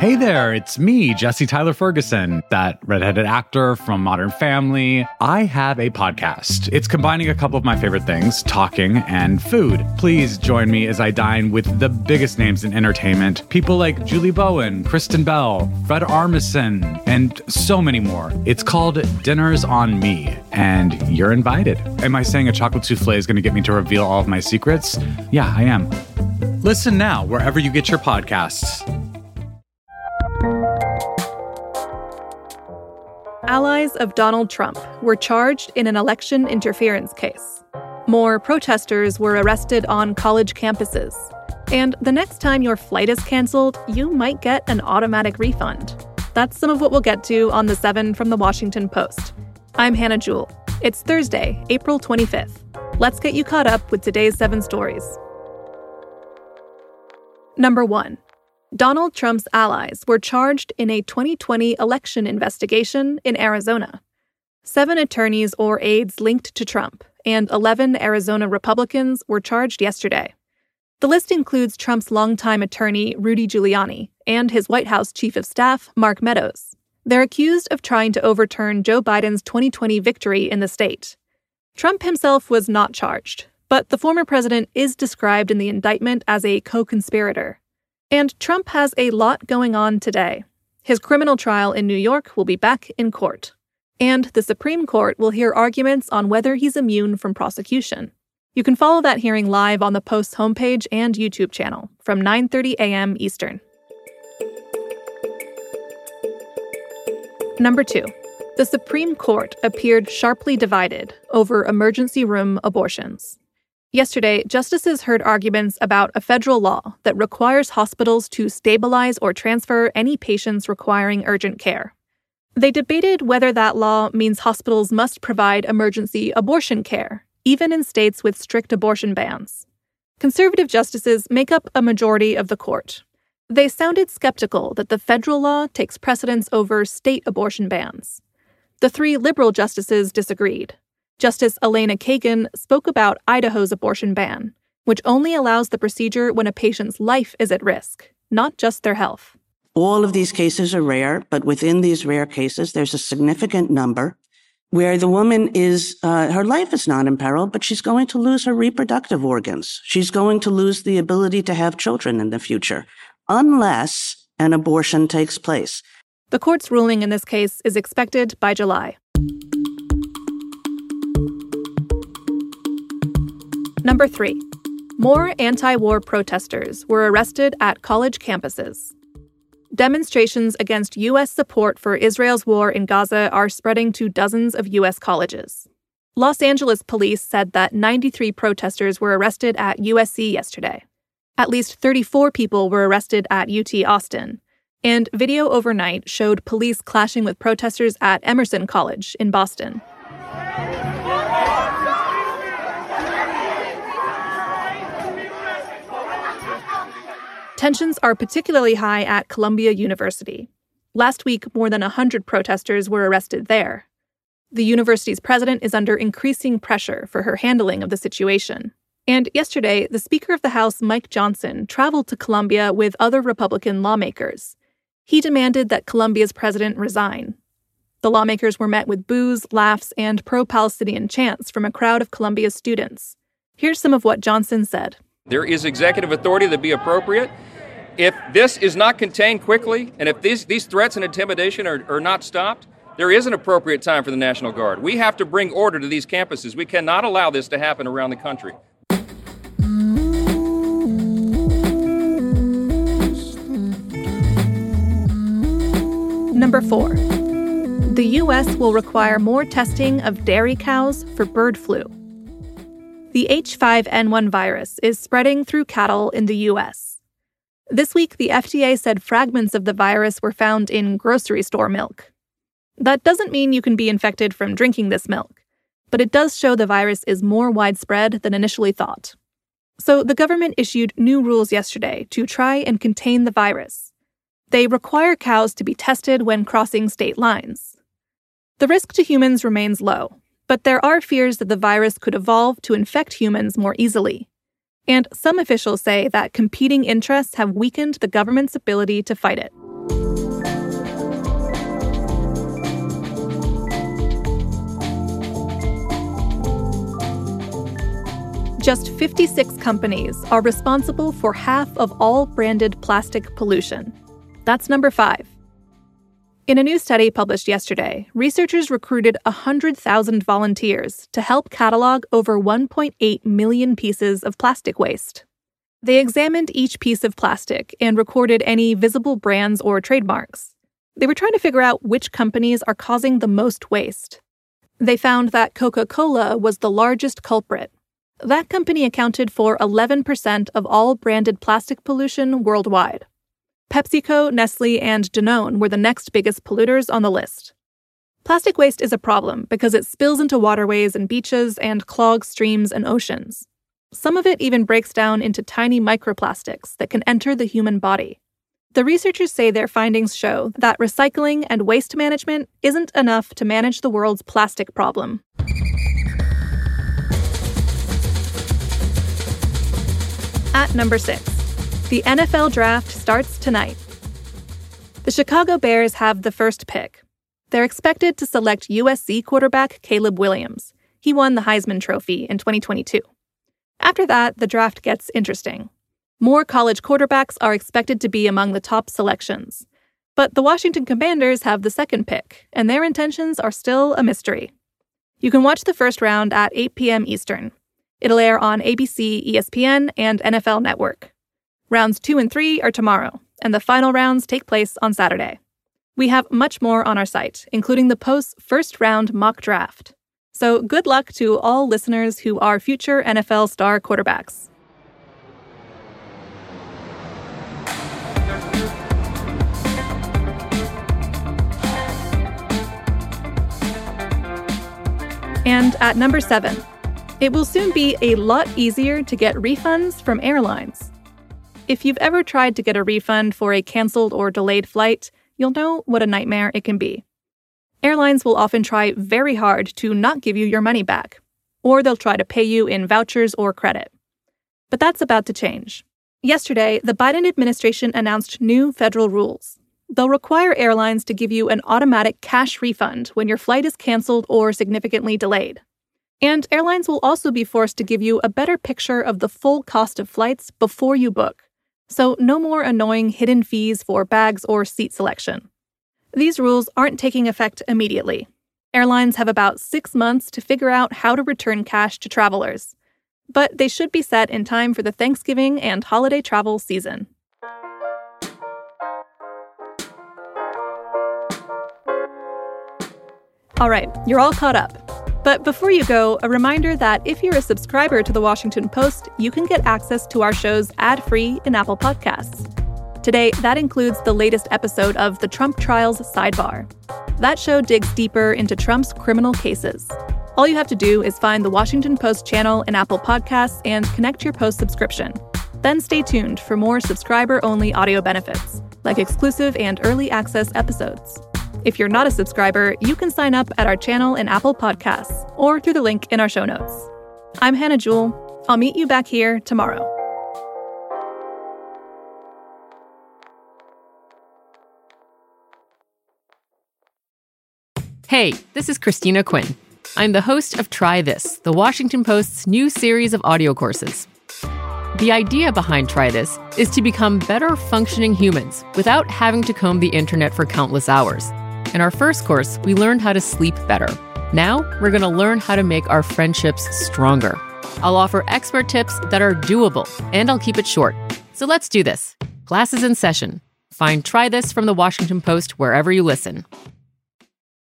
Hey there, it's me, Jesse Tyler Ferguson, that redheaded actor from Modern Family. I have a podcast. It's combining a couple of my favorite things, talking and food. Please join me as I dine with the biggest names in entertainment. People like Julie Bowen, Kristen Bell, Fred Armisen, and so many more. It's called Dinners on Me, and you're invited. Am I saying a chocolate souffle is going to get me to reveal all of my secrets? Yeah, I am. Listen now wherever you get your podcasts. Allies of Donald Trump were charged in an election interference case. More protesters were arrested on college campuses. And the next time your flight is canceled, you might get an automatic refund. That's some of what we'll get to on The 7 from The Washington Post. I'm Hannah Jewell. It's Thursday, April 25th. Let's get you caught up with today's 7 stories. Number 1. Donald Trump's allies were charged in a 2020 election investigation in Arizona. 7 attorneys or aides linked to Trump and 11 Arizona Republicans were charged yesterday. The list includes Trump's longtime attorney, Rudy Giuliani, and his White House chief of staff, Mark Meadows. They're accused of trying to overturn Joe Biden's 2020 victory in the state. Trump himself was not charged, but the former president is described in the indictment as a co-conspirator. And Trump has a lot going on today. His criminal trial in New York will be back in court. And the Supreme Court will hear arguments on whether he's immune from prosecution. You can follow that hearing live on the Post's homepage and YouTube channel from 9:30 a.m. Eastern. Number 2. The Supreme Court appeared sharply divided over emergency room abortions. Yesterday, justices heard arguments about a federal law that requires hospitals to stabilize or transfer any patients requiring urgent care. They debated whether that law means hospitals must provide emergency abortion care, even in states with strict abortion bans. Conservative justices make up a majority of the court. They sounded skeptical that the federal law takes precedence over state abortion bans. The 3 liberal justices disagreed. Justice Elena Kagan spoke about Idaho's abortion ban, which only allows the procedure when a patient's life is at risk, not just their health. All of these cases are rare, but within these rare cases, there's a significant number where the woman is, her life is not in peril, but she's going to lose her reproductive organs. She's going to lose the ability to have children in the future, unless an abortion takes place. The court's ruling in this case is expected by July. Number 3. More anti-war protesters were arrested at college campuses. Demonstrations against U.S. support for Israel's war in Gaza are spreading to dozens of U.S. colleges. Los Angeles police said that 93 protesters were arrested at USC yesterday. At least 34 people were arrested at UT Austin, and video overnight showed police clashing with protesters at Emerson College in Boston. Tensions are particularly high at Columbia University. Last week, more than 100 protesters were arrested there. The university's president is under increasing pressure for her handling of the situation. And yesterday, the Speaker of the House, Mike Johnson, traveled to Columbia with other Republican lawmakers. He demanded that Columbia's president resign. The lawmakers were met with boos, laughs, and pro-Palestinian chants from a crowd of Columbia's students. Here's some of what Johnson said. There is executive authority that be appropriate. If this is not contained quickly, and if these threats and intimidation are not stopped, there is an appropriate time for the National Guard. We have to bring order to these campuses. We cannot allow this to happen around the country. Number 4. The U.S. will require more testing of dairy cows for bird flu. The H5N1 virus is spreading through cattle in the U.S. This week, the FDA said fragments of the virus were found in grocery store milk. That doesn't mean you can be infected from drinking this milk, but it does show the virus is more widespread than initially thought. So the government issued new rules yesterday to try and contain the virus. They require cows to be tested when crossing state lines. The risk to humans remains low, but there are fears that the virus could evolve to infect humans more easily. And some officials say that competing interests have weakened the government's ability to fight it. Just 56 companies are responsible for half of all branded plastic pollution. That's number 5. In a new study published yesterday, researchers recruited 100,000 volunteers to help catalog over 1.8 million pieces of plastic waste. They examined each piece of plastic and recorded any visible brands or trademarks. They were trying to figure out which companies are causing the most waste. They found that Coca-Cola was the largest culprit. That company accounted for 11% of all branded plastic pollution worldwide. PepsiCo, Nestle, and Danone were the next biggest polluters on the list. Plastic waste is a problem because it spills into waterways and beaches and clogs streams and oceans. Some of it even breaks down into tiny microplastics that can enter the human body. The researchers say their findings show that recycling and waste management isn't enough to manage the world's plastic problem. At number 6, the NFL draft starts tonight. The Chicago Bears have the first pick. They're expected to select USC quarterback Caleb Williams. He won the Heisman Trophy in 2022. After that, the draft gets interesting. More college quarterbacks are expected to be among the top selections. But the Washington Commanders have the second pick, and their intentions are still a mystery. You can watch the first round at 8 p.m. Eastern. It'll air on ABC, ESPN, and NFL Network. Rounds 2 and 3 are tomorrow, and the final rounds take place on Saturday. We have much more on our site, including the Post's first-round mock draft. So good luck to all listeners who are future NFL star quarterbacks. And at number 7, it will soon be a lot easier to get refunds from airlines. If you've ever tried to get a refund for a canceled or delayed flight, you'll know what a nightmare it can be. Airlines will often try very hard to not give you your money back, or they'll try to pay you in vouchers or credit. But that's about to change. Yesterday, the Biden administration announced new federal rules. They'll require airlines to give you an automatic cash refund when your flight is canceled or significantly delayed. And airlines will also be forced to give you a better picture of the full cost of flights before you book. So no more annoying hidden fees for bags or seat selection. These rules aren't taking effect immediately. Airlines have about 6 months to figure out how to return cash to travelers. But they should be set in time for the Thanksgiving and holiday travel season. All right, you're all caught up. But before you go, a reminder that if you're a subscriber to The Washington Post, you can get access to our shows ad-free in Apple Podcasts. Today, that includes the latest episode of The Trump Trials Sidebar. That show digs deeper into Trump's criminal cases. All you have to do is find The Washington Post channel in Apple Podcasts and connect your Post subscription. Then stay tuned for more subscriber-only audio benefits, like exclusive and early access episodes. If you're not a subscriber, you can sign up at our channel in Apple Podcasts or through the link in our show notes. I'm Hannah Jewell. I'll meet you back here tomorrow. Hey, this is Christina Quinn. I'm the host of Try This, the Washington Post's new series of audio courses. The idea behind Try This is to become better functioning humans without having to comb the internet for countless hours. In our first course, we learned how to sleep better. Now, we're going to learn how to make our friendships stronger. I'll offer expert tips that are doable, and I'll keep it short. So let's do this. Class is in session. Find Try This from The Washington Post wherever you listen.